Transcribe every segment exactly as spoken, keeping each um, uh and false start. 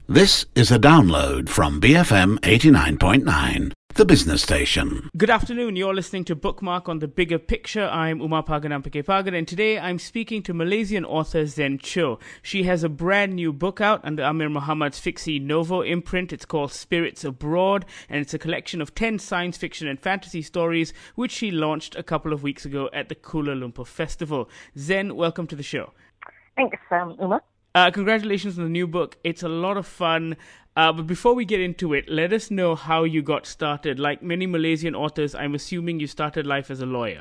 This is a download from B F M eighty-nine point nine, the business station. Good afternoon. You're listening to Bookmark on the Bigger Picture. I'm Umar Paganampake Pagan, and today I'm speaking to Malaysian author Zen Cho. She has a brand new book out under Amir Muhammad's Fiksi Novo imprint. It's called Spirits Abroad, and it's a collection of ten science fiction and fantasy stories, which she launched a couple of weeks ago at the Kuala Lumpur Festival. Zen, welcome to the show. Thanks, um, Umar. Uh, congratulations on the new book. It's a lot of fun. Uh, but before we get into it, let us know how you got started. Like many Malaysian authors, I'm assuming you started life as a lawyer.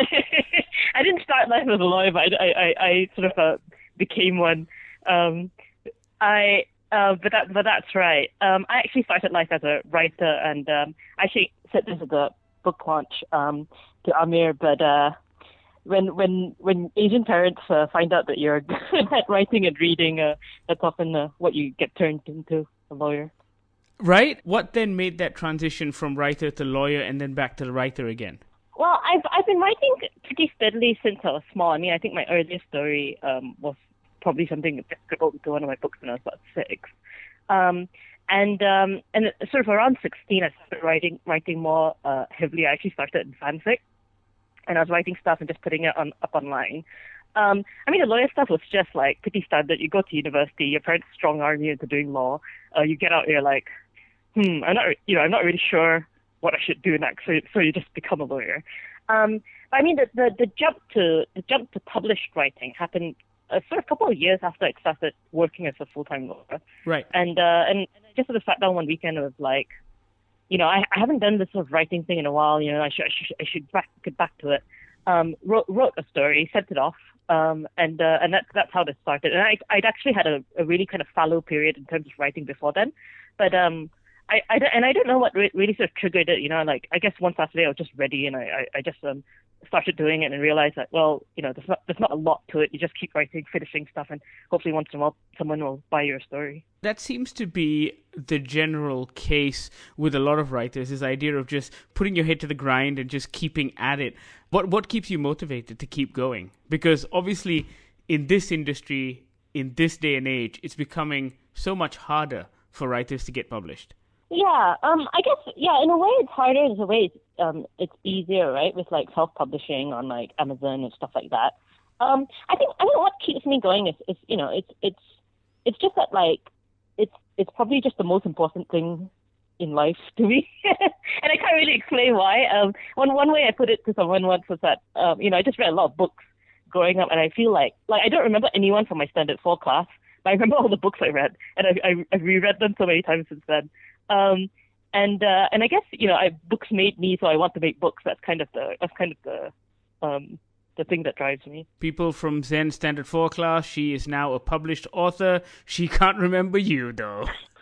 I didn't start life as a lawyer, but I, I, I sort of uh, became one. Um, I, uh, but that, but that's right. Um, I actually started life as a writer, and um, I actually said this at the book launch um, to Amir, but. Uh, When when when Asian parents uh, find out that you're good at writing and reading, uh, that's often uh, what you get turned into, a lawyer. Right? What then made that transition from writer to lawyer and then back to the writer again? Well, I've I've been writing pretty steadily since I was small. I mean, I think my earliest story um, was probably something that scribbled into one of my books when I was about six. Um, and um, and sort of around sixteen, I started writing writing more uh, heavily. I actually started in fanfic. And I was writing stuff and just putting it on up online. Um, I mean, the lawyer stuff was just like pretty standard. You go to university, your parents strong arm you into doing law. Uh, you get out, you're like, hmm, I'm not, you know, I'm not really sure what I should do next. So, so you just become a lawyer. Um, but I mean, the, the the jump to the jump to published writing happened uh, sort of a couple of years after I started working as a full time lawyer. Right. And uh, and, and I just sort of sat down one weekend and was like, you know, I, I haven't done this sort of writing thing in a while. You know, I should I should, I should back, get back to it. Um, wrote wrote a story, sent it off, um, and uh, and that's that's how this started. And I I'd actually had a, a really kind of fallow period in terms of writing before then, but um, I, I and I don't know what re- really sort of triggered it. You know, like I guess one Saturday I was just ready, and I I, I just um started doing it and realized that, well, you know, there's not there's not a lot to it. You just keep writing, finishing stuff, and hopefully once in a while someone will buy your story. That seems to be the general case with a lot of writers, this idea of just putting your head to the grind and just keeping at it. What what keeps you motivated to keep going? Because obviously in this industry, in this day and age, it's becoming so much harder for writers to get published. Yeah, um, I guess, yeah, in a way it's harder, in a way it's, um, it's easier, right, with like self-publishing on like Amazon and stuff like that. Um, I think, I think what keeps me going is, is, you know, it's, it's, it's just that like, it's, it's probably just the most important thing in life to me. And I can't really explain why. Um, one, one way I put it to someone once was that, um, you know, I just read a lot of books growing up, and I feel like, like, I don't remember anyone from my standard four class, but I remember all the books I read, and I, I, I've reread them so many times since then. Um, and, uh, and I guess, you know, I, books made me, so I want to make books. That's kind of the, that's kind of the, um, the thing that drives me. People from Zen Standard four class, she is now a published author. She can't remember you, though.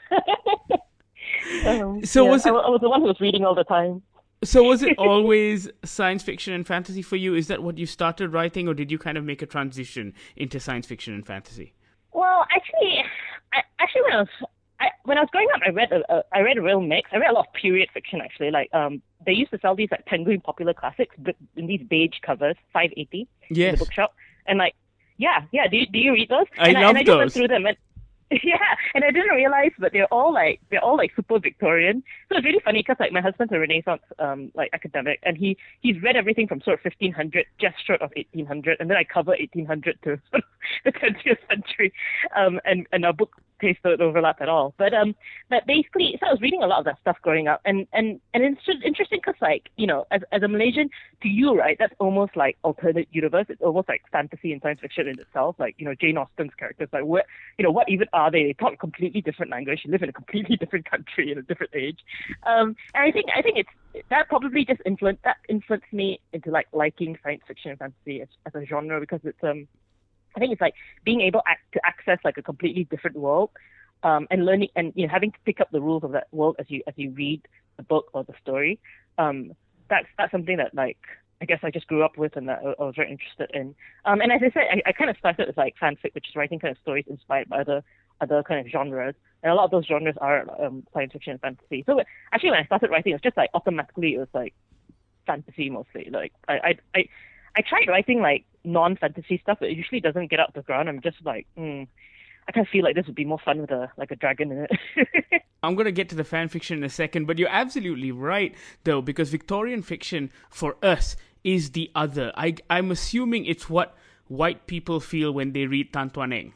um, so yeah, was it... I, I was the one who was reading all the time. So was it always science fiction and fantasy for you? Is that what you started writing, or did you kind of make a transition into science fiction and fantasy? Well, actually, I, actually when I was I, when I was growing up, I read a, a I read a real mix. I read a lot of period fiction, actually. Like um, they used to sell these like Penguin Popular Classics, but in these beige covers, five eighty, yes, in the bookshop. And like, yeah, yeah. Do you, do you read those? I and love I, and I those. just went through them, and yeah, and I didn't realize, but they're all like they're all like super Victorian. So it's really funny because like my husband's a Renaissance um like academic, and he he's read everything from sort of fifteen hundred just short of eighteen hundred, and then I cover eighteen hundred to sort of the twentieth century, um and and our book taste don't overlap at all. But um, but basically, so I was reading a lot of that stuff growing up, and and and it's just interesting because, like, you know, as as a Malaysian, to you, right, that's almost like alternate universe. It's almost like fantasy and science fiction in itself. Like, you know, Jane Austen's characters, like, what, you know, what even are they? They talk a completely different language. They live in a completely different country in a different age. Um, and I think I think it's that probably just influenced that influenced me into like liking science fiction and fantasy as, as a genre, because it's um. I think it's like being able to access like a completely different world, um, and learning and you know having to pick up the rules of that world as you as you read the book or the story. Um, that's that's something that like I guess I just grew up with and that I, I was very interested in. Um, and as I said, I, I kind of started with like fanfic, which is writing kind of stories inspired by other other kind of genres, and a lot of those genres are um, science fiction and fantasy. So actually, when I started writing, it was just like automatically it was like fantasy mostly. Like I I I, I tried writing like non-fantasy stuff, but it usually doesn't get out the ground. I'm just like, hmm, I kind of feel like this would be more fun with a like a dragon in it. I'm going to get to the fan fiction in a second, but you're absolutely right, though, because Victorian fiction for us is the other. I, I'm assuming it's what white people feel when they read Tan Tuan Eng.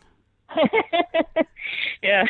Yeah.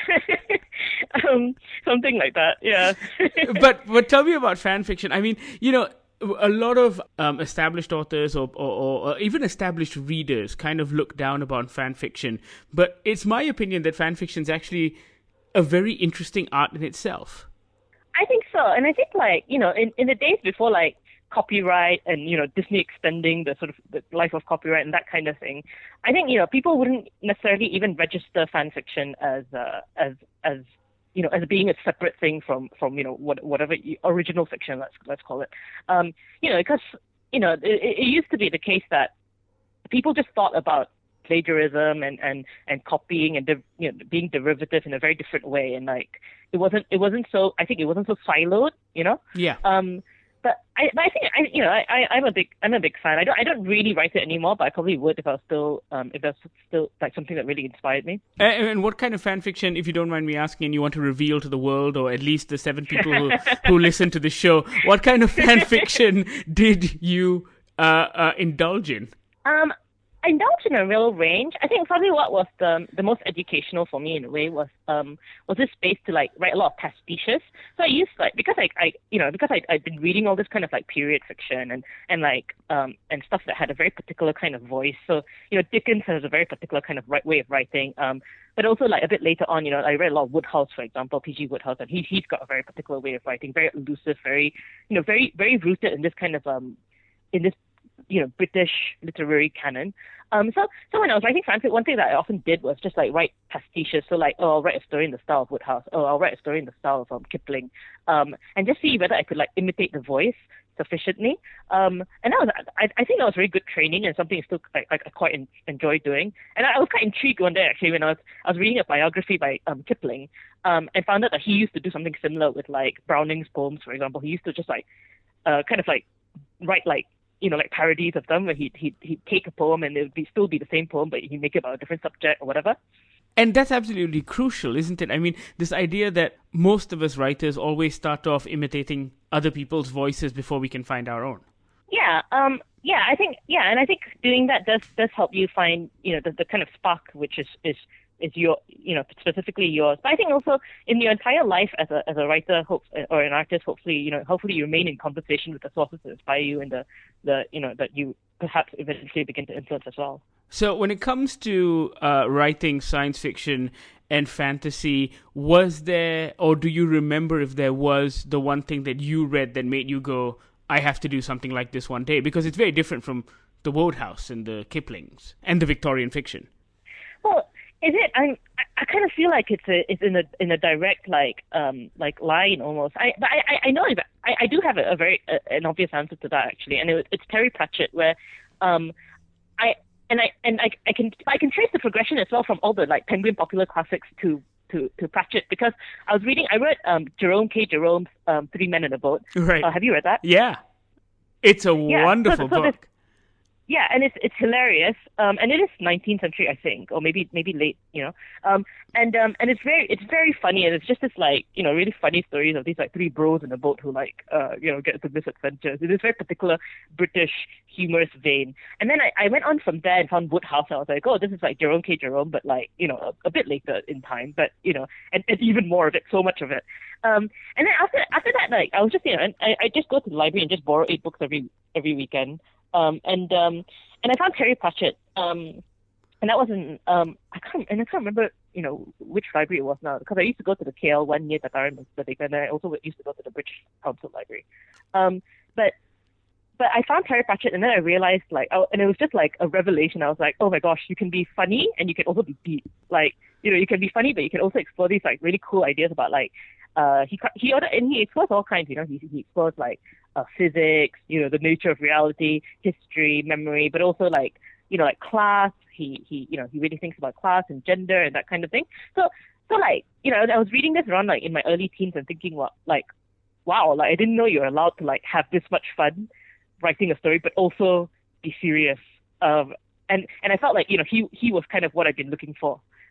um, something like that, yeah. but but tell me about fan fiction. I mean, you know, a lot of um, established authors or, or, or even established readers kind of look down upon fan fiction. But it's my opinion that fan fiction is actually a very interesting art in itself. I think so. And I think, like, you know, in, in the days before, like, copyright and, you know, Disney extending the sort of the life of copyright and that kind of thing, I think, you know, people wouldn't necessarily even register fan fiction as, uh, as, as, you know, as being a separate thing from, from, you know, what, whatever original fiction, let's, let's call it. Um, you know, because, you know, it, it used to be the case that people just thought about plagiarism and, and, and copying and, de- you know, being derivative in a very different way. And like, it wasn't, it wasn't so, I think it wasn't so siloed, you know? Yeah. Um, But I, but I think I, you know, I, I'm a big, I'm a big fan. I don't, I don't really write it anymore, but I probably would if I was still, um, if that's still like something that really inspired me. And, and what kind of fan fiction, if you don't mind me asking, and you want to reveal to the world, or at least the seven people who, who listen to the show, what kind of fan fiction did you uh, uh, indulge in? Um, I indulged in a real range. I think probably what was the the most educational for me in a way was um was this space to like write a lot of pastiches. So I used like because I, I you know because I I'd been reading all this kind of like period fiction and and like um and stuff that had a very particular kind of voice. So you know Dickens has a very particular kind of right way of writing. Um, but also like a bit later on, you know, I read a lot of Woodhouse, for example, P G Woodhouse, and he he's got a very particular way of writing, very elusive, very you know very very rooted in this kind of um in this. you know, British literary canon. Um, so, so when I was writing fanfic, one thing that I often did was just like write pastiches. So like, oh, I'll write a story in the style of Woodhouse. Oh, I'll write a story in the style of um, Kipling. Um, and just see whether I could like imitate the voice sufficiently. Um, and that was, I, I think that was very good training and something I still I, I quite en- enjoy doing. And I, I was quite intrigued one day actually when I was I was reading a biography by um, Kipling, um, and found out that he used to do something similar with like Browning's poems, for example. He used to just like, uh, kind of like write like. you know, like parodies of them, where he'd, he'd, he'd take a poem and it would be, still be the same poem, but he'd make it about a different subject or whatever. And that's absolutely crucial, isn't it? I mean, this idea that most of us writers always start off imitating other people's voices before we can find our own. Yeah, um, yeah, I think, yeah, and I think doing that does does help you find, you know, the, the kind of spark which is, is is your, you know, specifically yours. But I think also in your entire life as a as a writer, hope, or an artist, hopefully, you know, hopefully you remain in conversation with the sources that inspire you and the, the you know, that you perhaps eventually begin to influence as well. So when it comes to uh, writing science fiction and fantasy, was there, or do you remember if there was the one thing that you read that made you go, I have to do something like this one day? Because it's very different from the Wodehouse and the Kiplings and the Victorian fiction. Well, is it? I'm, I I kind of feel like it's a it's in a in a direct like um like line almost. I but I I know if I, I do have a, a very a, an obvious answer to that actually, and it, it's Terry Pratchett where um I and I and I I can I can trace the progression as well from all the like Penguin Popular Classics to to to Pratchett, because I was reading I read um Jerome K. Jerome's um Three Men in a Boat. Right. Uh, have you read that? Yeah, it's a yeah, wonderful so, so book. Yeah, and it's it's hilarious. Um, and it is nineteenth century, I think, or maybe maybe late, you know. Um, and um, and it's very it's very funny, and it's just this like you know really funny stories of these like three bros in a boat who like uh you know get into misadventures in this very particular British humorous vein. And then I, I went on from there and found Woodhouse. And I was like, oh, this is like Jerome K. Jerome, but like you know a, a bit later in time, but you know, and, and even more of it, so much of it. Um, and then after after that, like I was just you know I I just go to the library and just borrow eight books every every weekend. Um, and um, and I found Terry Pratchett, um, and that wasn't um, I can't and I can't remember you know which library it was now, because I used to go to the K L one near Tataran Pacific, and then I also used to go to the British Council Library. Um, but but I found Terry Pratchett, and then I realized like oh, and it was just like a revelation. I was like, oh my gosh, you can be funny and you can also be deep. Like you know you can be funny, but you can also explore these like really cool ideas about like uh, he he and he explores all kinds. You know he he explores like. Uh, physics, you know, the nature of reality, history, memory, but also like, you know, like class. He, he, you know, he really thinks about class and gender and that kind of thing. So, so like, you know, I was reading this around like in my early teens and thinking, what, like, wow, like I didn't know you were allowed to like have this much fun writing a story, but also be serious. Um, and and I felt like, you know, he he was kind of what I've been looking for.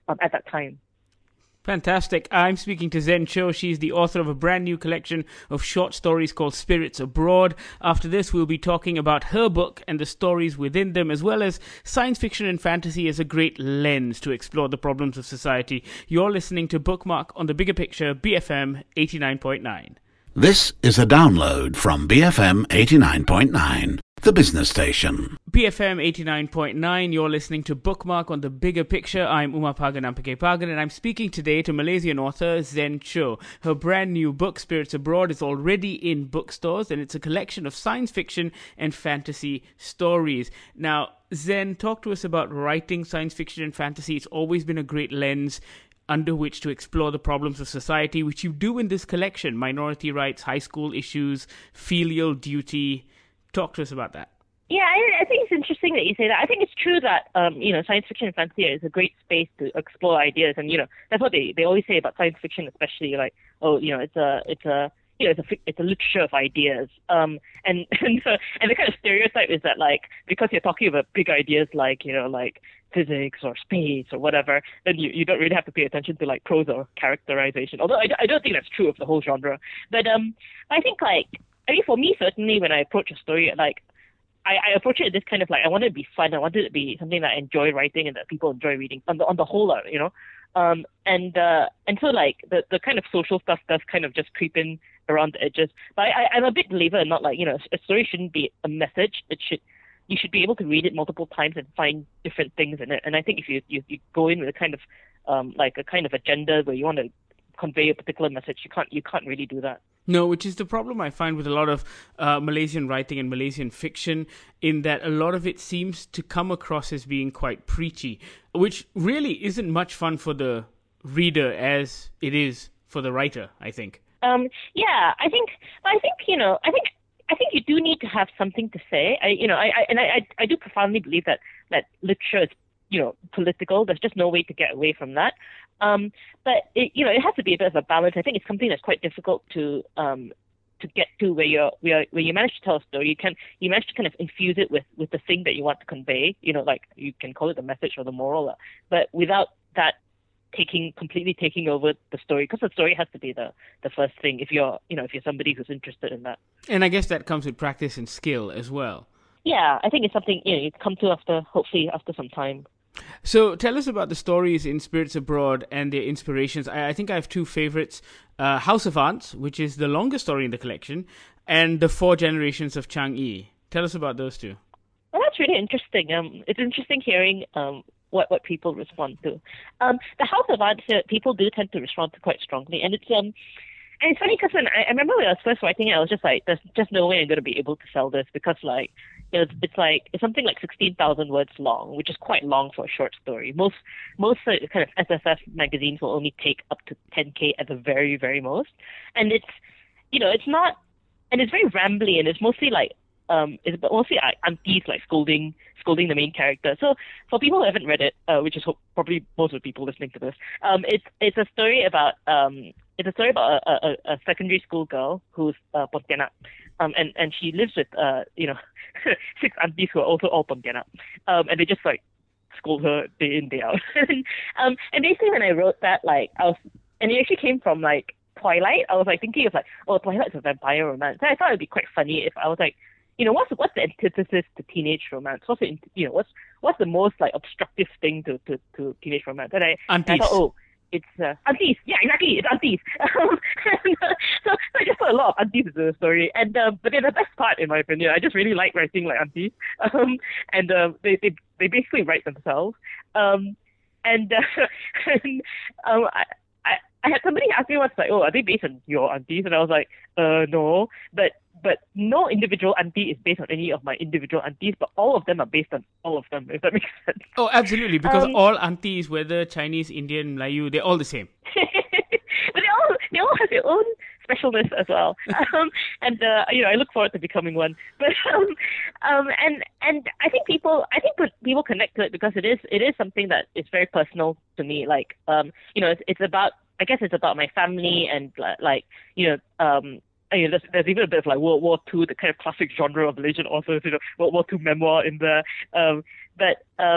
um, at that time. Fantastic. I'm speaking to Zen Cho. She's the author of a brand new collection of short stories called Spirits Abroad. After this, we'll be talking about her book and the stories within them, as well as science fiction and fantasy as a great lens to explore the problems of society. You're listening to Bookmark on The Bigger Picture, B F M eighty-nine point nine. This is a download from B F M eighty-nine point nine, the business station. B F M eighty-nine point nine, you're listening to Bookmark on The Bigger Picture. I'm Umapagan Ampake-Pagan, and I'm speaking today to Malaysian author Zen Cho. Her brand new book, Spirits Abroad, is already in bookstores, and it's a collection of science fiction and fantasy stories. Now, Zen, talk to us about writing science fiction and fantasy. It's always been a great lens under which to explore the problems of society, which you do in this collection: minority rights, high school issues, filial duty. Talk to us about that. Yeah, I, I think it's interesting that you say that. I think it's true that, um, you know, science fiction and fantasy is a great space to explore ideas. And, you know, that's what they, they always say about science fiction, especially like, oh, you know, it's a, it's a, you know, it's a, it's a literature of ideas. Um, and, and, so, and the kind of stereotype is that, like, because you're talking about big ideas like, you know, like physics or space or whatever, then you, you don't really have to pay attention to, like, prose or characterization. Although I, I don't think that's true of the whole genre. But um, I think, like, I mean, for me, certainly, when I approach a story, like, I, I approach it this kind of like, I want it to be fun. I want it to be something that I enjoy writing and that people enjoy reading on the on the whole, you know. Um, and uh, and so like the, the kind of social stuff does kind of just creep in around the edges. But I, I, I'm a big believer in not like, you know, a story shouldn't be a message. It should, you should be able to read it multiple times and find different things in it. And I think if you you, you go in with a kind of um, like a kind of agenda where you want to convey a particular message, you can't you can't really do that. No, which is the problem I find with a lot of uh, Malaysian writing and Malaysian fiction, in that a lot of it seems to come across as being quite preachy, which really isn't much fun for the reader as it is for the writer, I think. Um, yeah, I think, I think, you know, I think, I think you do need to have something to say. I, you know, I, I and I, I do profoundly believe that, that literature is, you know, political. There's just no way to get away from that. Um, but it, you know, it has to be a bit of a balance. I think it's something that's quite difficult to um, to get to where you're where where you manage to tell a story. You can you manage to kind of infuse it with, with the thing that you want to convey. You know, like you can call it the message or the moral, but without that taking completely taking over the story, because the story has to be the the first thing. If you're you know if you're somebody who's interested in that. And I guess that comes with practice and skill as well. Yeah, I think it's something you know you come to after hopefully after some time. So tell us about the stories in Spirits Abroad and their inspirations. I, I think I have two favorites, uh, House of Ants, which is the longest story in the collection, and The Four Generations of Changi. Tell us about those two. Well, that's really interesting. Um, it's interesting hearing um, what, what people respond to. Um, the House of Ants, uh, people do tend to respond to quite strongly, and it's um, and it's funny because when I, I remember when I was first writing it, I was just like, there's just no way I'm going to be able to sell this because, like, you know, it's, it's like it's something like sixteen thousand words long, which is quite long for a short story. Most most uh, kind of S F F magazines will only take up to ten K at the very very most, and it's you know it's not, and it's very rambly, and it's mostly like um it's mostly like aunties like scolding scolding the main character. So for people who haven't read it, uh, which is probably most of the people listening to this, um, it's it's a story about um. It's a story about a, a, a secondary school girl who's uh, Pontianak, um, and, and she lives with, uh, you know, six aunties who are also all Pontianak, um, and they just, like, scold her day in, day out. um, and basically when I wrote that, like, I was, and it actually came from, like, Twilight. I was, like, thinking of, like, oh, Twilight's a vampire romance. And I thought it would be quite funny if I was, like, you know, what's what's the antithesis to teenage romance? What's the, you know, what's what's the most, like, obstructive thing to, to, to teenage romance? And I, and I thought, oh, it's uh, aunties. Yeah, exactly. It's aunties. Um, and, uh, so I just put a lot of aunties into the story. And uh, but then the best part, in my opinion, I just really like writing like aunties. Um, and uh, they, they they basically write themselves. Um, and uh, and um, I, I I had somebody ask me once like, oh, are they based on your aunties? And I was like, uh, no. But but no individual auntie is based on any of my individual aunties, but all of them are based on all of them, if that makes sense. Oh, absolutely, because um, all aunties, whether Chinese, Indian, Melayu, they're all the same. But they all they all have their own specialness as well. Um, and uh, you know, I look forward to becoming one. But um, um, and and I think people I think people connect to it because it is it is something that is very personal to me. Like um, you know, it's, it's about I guess it's about my family and like you know um. You know, there's, there's even a bit of like World War Two, the kind of classic genre of Malaysian authors, you know, World War Two memoir in there. Um, but um,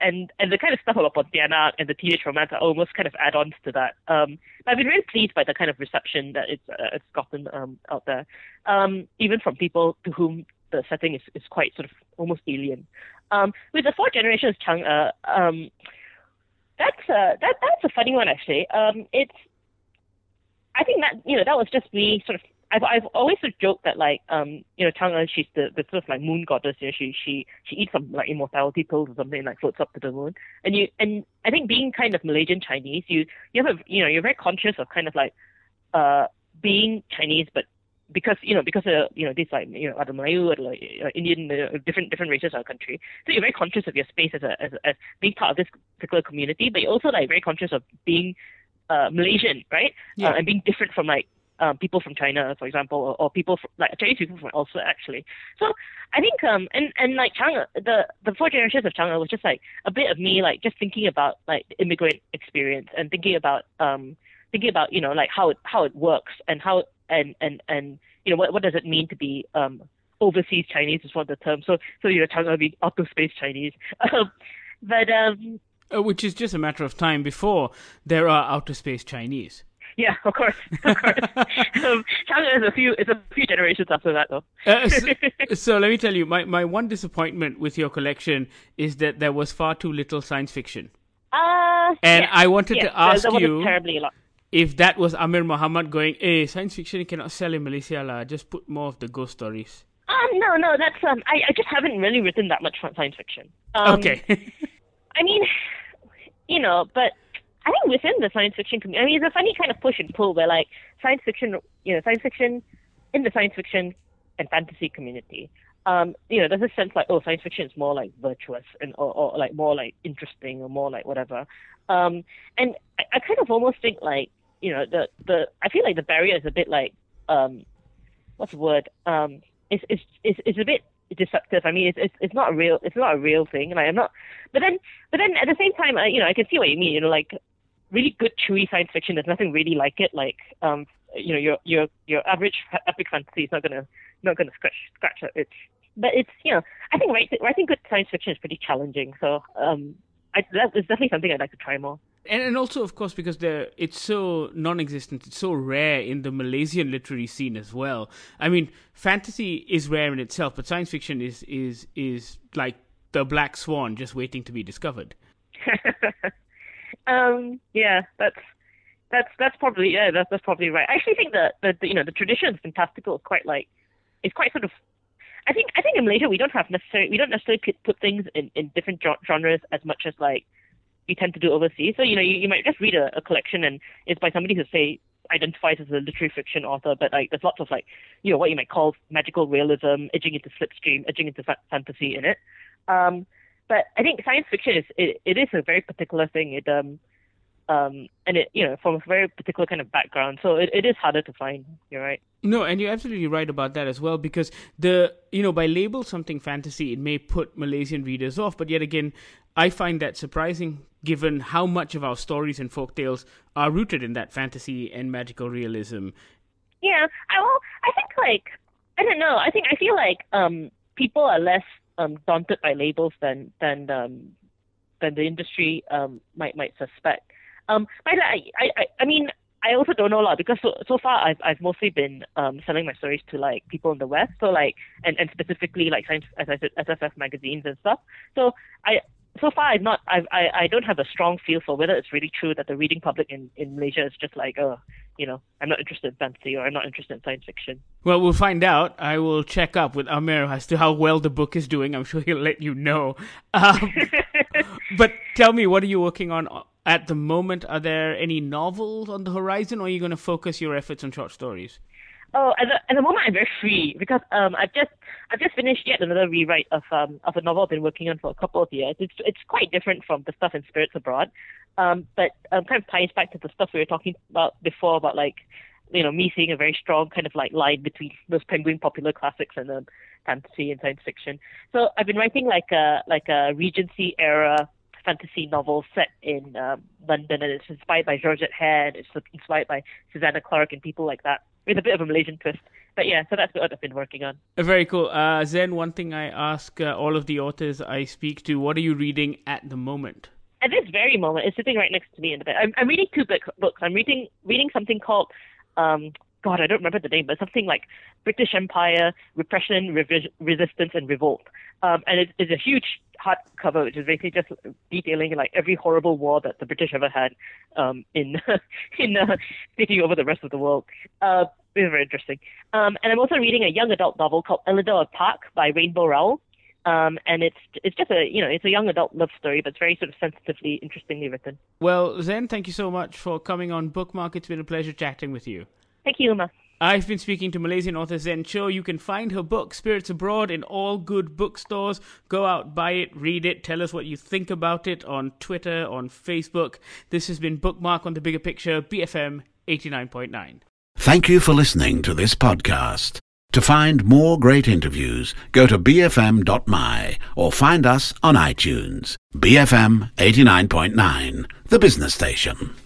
and and the kind of stuff about Pontianak and the teenage romance are almost kind of add-ons to that. Um, I've been really pleased by the kind of reception that it's uh, it's gotten um, out there, um, even from people to whom the setting is, is quite sort of almost alien. Um, with the Four Generations Chang'e, um, that's a that that's a funny one actually. Um, it's I think that you know that was just me sort of. I've I've always sort of joked that like um you know Chang'e, she's the, the sort of like moon goddess. You know, she she she eats some like immortality pills or something and like floats up to the moon. And you and I think being kind of Malaysian Chinese, you you have a, you know you're very conscious of kind of like uh being Chinese, but because you know because uh, you know these like you know other Malayu or like uh, Indian uh, different different races of our country, so you're very conscious of your space as a as as being part of this particular community, but you're also like very conscious of being uh Malaysian, right? Yeah. Uh, and being different from like. Um, people from China, for example, or, or people from, like Chinese people from elsewhere, actually. So I think, um, and and like Chang'e, the the Four Generations of Chang'e was just like a bit of me, like just thinking about like the immigrant experience and thinking about um thinking about you know like how it how it works and how and and and you know what what does it mean to be um overseas Chinese is one of the terms. So so you know Chang'e being outer space Chinese, um, but um uh, which is just a matter of time before there are outer space Chinese. Yeah, of course, of course. um, Chang'e is a few, it's a few generations after that, though. uh, so, so let me tell you, my, my one disappointment with your collection is that there was far too little science fiction. Uh, and yeah, I wanted yeah, to ask there, there you terribly a lot. if that was Amir Muhammad going, "Hey, science fiction you cannot sell in Malaysia lah. Just put more of the ghost stories." Um, no, no, that's um, I, I just haven't really written that much science fiction. Um, okay. I mean, you know, but. I think within the science fiction community, I mean, it's a funny kind of push and pull where, like, science fiction, you know, science fiction in the science fiction and fantasy community, um, you know, there's a sense like, oh, science fiction is more like virtuous and or, or like more like interesting or more like whatever. Um, and I, I kind of almost think like, you know, the the I feel like the barrier is a bit like, um, what's the word? Um, it's it's it's, it's a bit deceptive. I mean, it's, it's it's not a real it's not a real thing, and I am not. But then but then at the same time, uh, you know, I can see what you mean. You know, like. Really good chewy science fiction. There's nothing really like it. Like, um, you know, your your your average epic fantasy is not gonna not gonna scratch scratch that itch. But it's you know, I think writing writing good science fiction is pretty challenging. So, um, I that is definitely something I'd like to try more. And and also, of course, because the it's so non-existent, it's so rare in the Malaysian literary scene as well. I mean, fantasy is rare in itself, but science fiction is is is like the black swan just waiting to be discovered. Um, yeah, that's that's that's probably yeah, that's that's probably right. I actually think that the, the you know the tradition of fantastical is quite like it's quite sort of. I think I think in Malaysia we don't have necessarily we don't necessarily put, put things in, in different genres as much as like we tend to do overseas. So you know you, you might just read a, a collection and it's by somebody who say identifies as a literary fiction author, but like there's lots of like you know what you might call magical realism, edging into slipstream, edging into fa- fantasy in it. Um, But I think science fiction is it, it is a very particular thing. It um um and it you know from a very particular kind of background, so it, it is harder to find. You're right. No, and you're absolutely right about that as well, because the you know by label something fantasy, it may put Malaysian readers off, but yet again, I find that surprising given how much of our stories and folktales are rooted in that fantasy and magical realism. Yeah, I well, I think like I don't know. I think I feel like um people are less um daunted by labels than than um than the industry um might might suspect. Um, but I I I mean I also don't know a lot because so so far I've I've mostly been um selling my stories to like people in the West. So like and, and specifically like science as I said S F F magazines and stuff. So I. So far, I've not. I've, I I don't have a strong feel for whether it's really true that the reading public in, in Malaysia is just like, oh, you know, I'm not interested in fantasy or I'm not interested in science fiction. Well, we'll find out. I will check up with Amir as to how well the book is doing. I'm sure he'll let you know. Um, but tell me, what are you working on at the moment? Are there any novels on the horizon, or are you going to focus your efforts on short stories? Oh, at the, at the moment I'm very free because um I've just I've just finished yet another rewrite of um of a novel I've been working on for a couple of years. It's it's quite different from the stuff in Spirits Abroad, um but um kind of ties back to the stuff we were talking about before about like you know me seeing a very strong kind of like line between those Penguin popular classics and um, fantasy and science fiction. So I've been writing like a like a Regency era fantasy novel set in um, London, and it's inspired by Georgette Head. It's inspired by Susanna Clarke and people like that. with a bit of a Malaysian twist. But yeah, so that's what I've been working on. Uh, Very cool. Uh, Zen, one thing I ask uh, all of the authors I speak to, what are you reading at the moment? At this very moment, it's sitting right next to me in the bed. I'm, I'm reading two book, books. I'm reading reading something called, um, God, I don't remember the name, but something like British Empire, Repression, Revis- Resistance, and Revolt. Um, and it's, it's a huge hardcover, which is basically just detailing like every horrible war that the British ever had um, in in uh, taking over the rest of the world. Uh, it's very interesting. Um, and I'm also reading a young adult novel called Elidor Park by Rainbow Rowell. Um, and it's it's just a you know it's a young adult love story, but it's very sort of sensitively, interestingly written. Well, Zen, thank you so much for coming on Bookmark. It's been a pleasure chatting with you. Thank you, Uma. I've been speaking to Malaysian author Zen Cho. You can find her book, Spirits Abroad, in all good bookstores. Go out, buy it, read it, tell us what you think about it on Twitter, on Facebook. This has been Bookmark on The Bigger Picture, B F M eighty-nine point nine. Thank you for listening to this podcast. To find more great interviews, go to b f m dot m y or find us on iTunes. B F M eighty-nine point nine, the business station.